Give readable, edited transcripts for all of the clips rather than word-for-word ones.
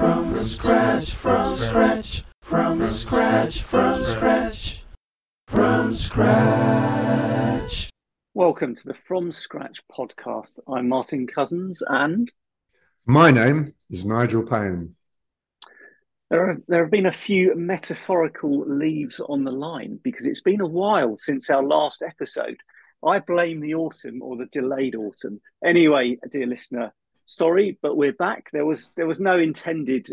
From scratch, from scratch, from scratch, from scratch, from scratch. Welcome to the From Scratch podcast. I'm Martin Cousins, and my name is Nigel Payne. There have been a few metaphorical leaves on the line because it's been a while since our last episode. I blame the autumn or the delayed autumn. Anyway, dear listener, sorry, but we're back. There was no intended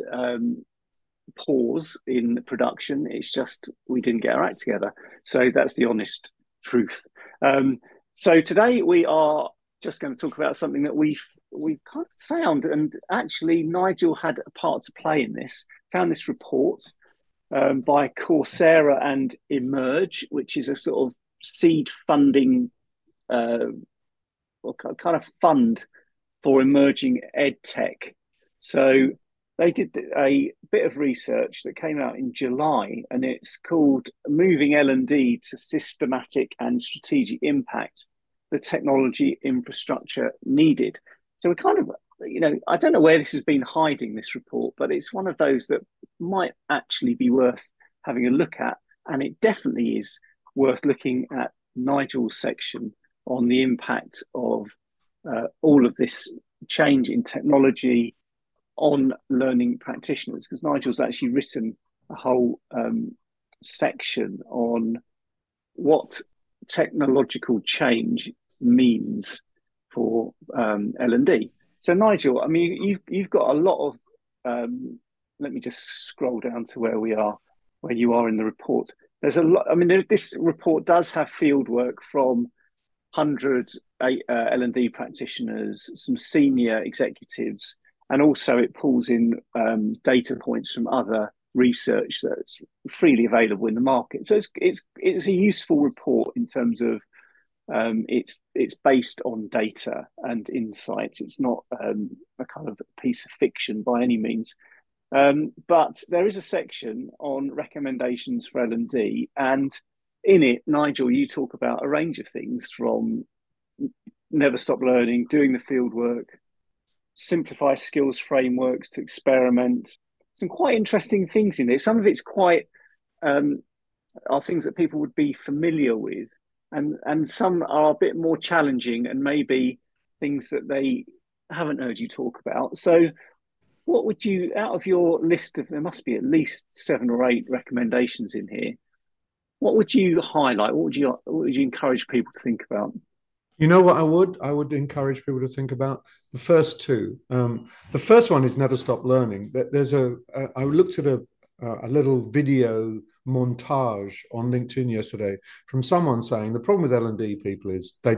pause in production. It's just we didn't get our act together. So that's the honest truth. So today we are just going to talk about something that we've kind of found, and actually Nigel had a part to play in this. Found this report by Coursera and Emerge, which is a sort of seed funding kind of fund for emerging ed tech. So they did a bit of research that came out in July, and it's called Moving L&D to Systematic and Strategic Impact, the Technology Infrastructure Needed. So we're kind of, I don't know where this has been hiding, this report, but it's one of those that might actually be worth having a look at. And it definitely is worth looking at Nigel's section on the impact of all of this change in technology on learning practitioners, because Nigel's actually written a whole section on what technological change means for L&D. So Nigel, I mean, you've got a lot of. Let me just scroll down to where you are in the report. There's a lot. I mean, this report does have field work from 100 L&D practitioners, some senior executives, and also it pulls in data points from other research that's freely available in the market. So it's a useful report in terms of it's based on data and insights. It's not a kind of piece of fiction by any means. But there is a section on recommendations for L&D, and in it, Nigel, you talk about a range of things from never stop learning, doing the field work, simplify skills frameworks to experiment. Some quite interesting things in there. Some of it's quite are things that people would be familiar with, and some are a bit more challenging and maybe things that they haven't heard you talk about. So what would you, out of your list of, there must be at least 7 or 8 recommendations in here, what would you highlight? What would you encourage people to think about? You know what I would encourage people to think about? The first two. The first one is never stop learning. I looked at a little video montage on LinkedIn yesterday from someone saying the problem with L&D people is they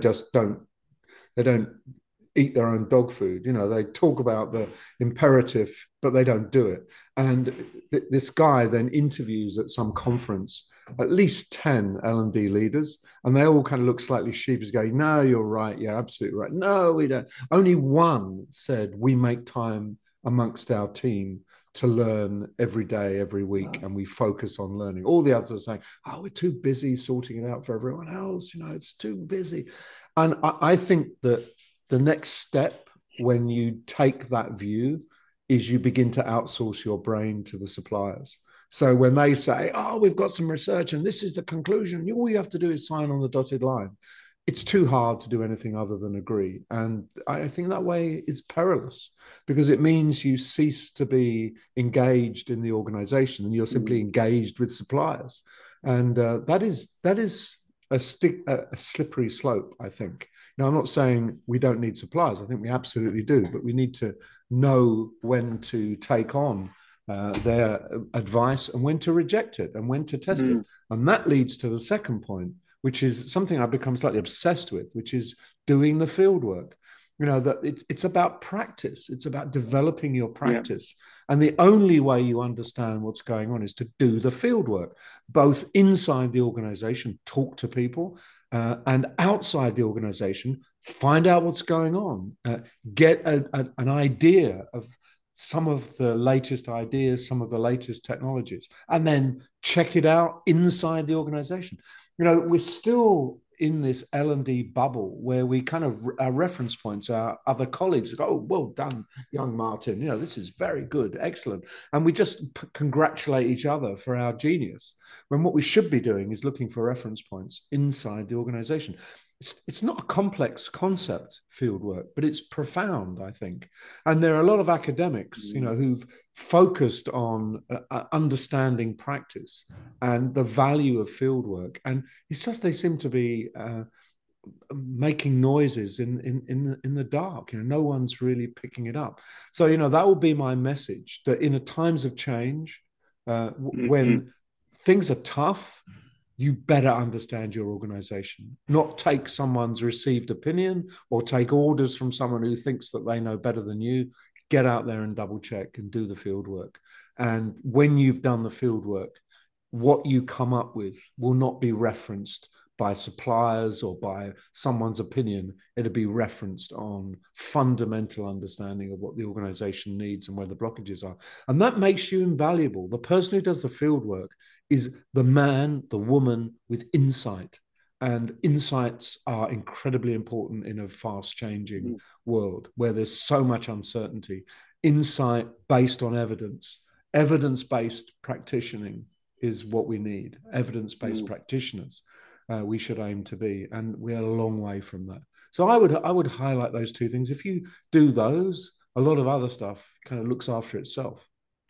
don't eat their own dog food. They talk about the imperative, but they don't do it. And this guy then interviews at some conference at least 10 L&D leaders, and they all kind of look slightly sheepish, going, no, you're right. Yeah, absolutely right. No, we don't. Only one said, we make time amongst our team to learn every day, every week, and we focus on learning. All the others are saying, oh, we're too busy sorting it out for everyone else. It's too busy. And I think that the next step when you take that view is you begin to outsource your brain to the suppliers. So when they say, oh, we've got some research and this is the conclusion, all you have to do is sign on the dotted line. It's too hard to do anything other than agree. And I think that way is perilous because it means you cease to be engaged in the organization and you're simply engaged with suppliers. And that is a slippery slope, I think. Now, I'm not saying we don't need suppliers. I think we absolutely do, but we need to know when to take on their advice and when to reject it and when to test it. And that leads to the second point, which is something I've become slightly obsessed with, which is doing the field work. That it's about practice. It's about developing your practice. Yeah. And the only way you understand what's going on is to do the field work, both inside the organization, talk to people, and outside the organization, find out what's going on, get an idea of some of the latest ideas, some of the latest technologies, and then check it out inside the organization. We're still in this L&D bubble where we kind of, our reference points, our other colleagues go, oh, well done, young Martin. This is very good, excellent. And we just congratulate each other for our genius, when what we should be doing is looking for reference points inside the organization. It's not a complex concept, field work, but it's profound, I think. And there are a lot of academics, who've focused on understanding practice and the value of field work. And it's just they seem to be making noises in the dark. No one's really picking it up. So that will be my message, that in a times of change, when things are tough, you better understand your organization, not take someone's received opinion or take orders from someone who thinks that they know better than you. Get out there and double check and do the field work. And when you've done the field work, what you come up with will not be referenced by suppliers or by someone's opinion. It'll be referenced on fundamental understanding of what the organization needs and where the blockages are. And that makes you invaluable. The person who does the field work is the man, the woman with insight. And insights are incredibly important in a fast changing world where there's so much uncertainty. Insight based on evidence-based practicing is what we need. Evidence-based practitioners we should aim to be, and we're a long way from that. So I would highlight those two things. If you do those, a lot of other stuff kind of looks after itself.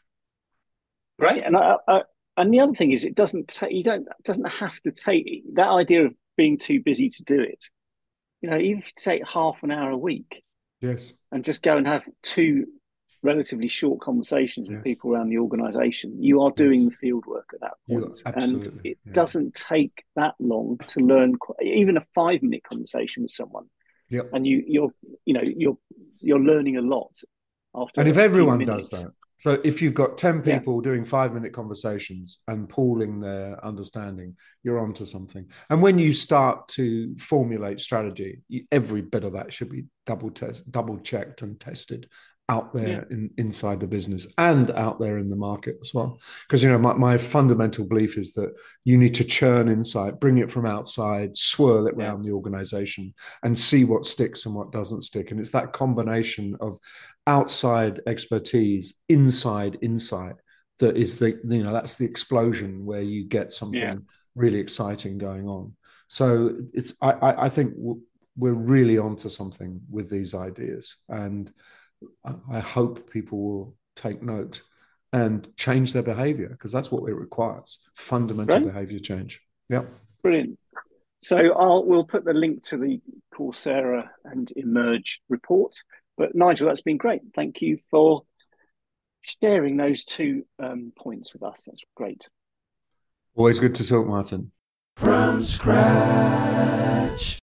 Right, and the other thing is, it doesn't have to take that idea of being too busy to do it. Even if you take half an hour a week, yes, and just go and have 2 relatively short conversations with people around the organisation, you are doing the field work at that point. And it doesn't take that long to learn. Even a 5-minute conversation with someone, and you're learning a lot after. And if everyone does that. So if you've got 10 people doing 5-minute conversations and pooling their understanding, you're onto something. And when you start to formulate strategy, every bit of that should be double checked and tested out there inside the business and out there in the market as well. Because, my fundamental belief is that you need to churn insight, bring it from outside, swirl it around the organization and see what sticks and what doesn't stick. And it's that combination of outside expertise, inside insight that is that's the explosion where you get something really exciting going on. So I think we're really onto something with these ideas, and I hope people will take note and change their behavior, because that's what it requires, fundamental behavior change. Yeah. Brilliant. So we'll put the link to the Coursera and Emerge report. But Nigel, that's been great. Thank you for sharing those 2 points with us. That's great. Always good to talk, Martin. From scratch.